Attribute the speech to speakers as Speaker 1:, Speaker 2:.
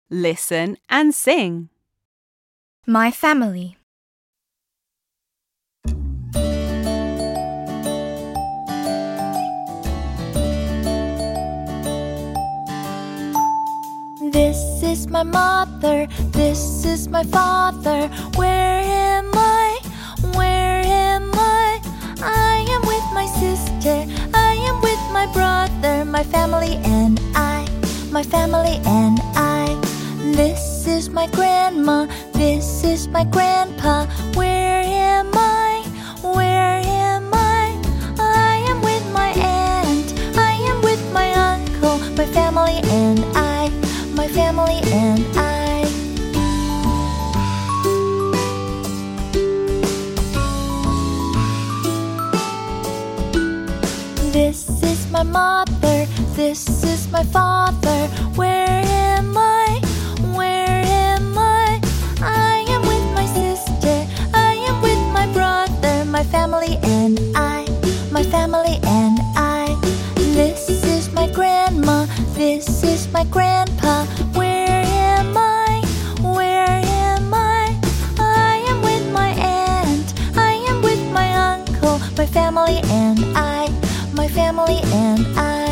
Speaker 1: Listen and sing.
Speaker 2: My family. This is my mother, this is my father. Where am I? Where am I? I am with my sister, I am with my brother, my family and I, my family and I. This is my grandma, this is my grandpa. Where am I? Where am I? I am with my aunt, I am with my uncle, my family and I, my family and I. This is my mother, this is my father. Where am I? Where am I? I am with my sister, I am with my brother, my family and I, my family and I. This is my grandma, this is my grandpa. Where am I? Where am I? I am with my aunt, I am with my uncle, my family and I, my family and I.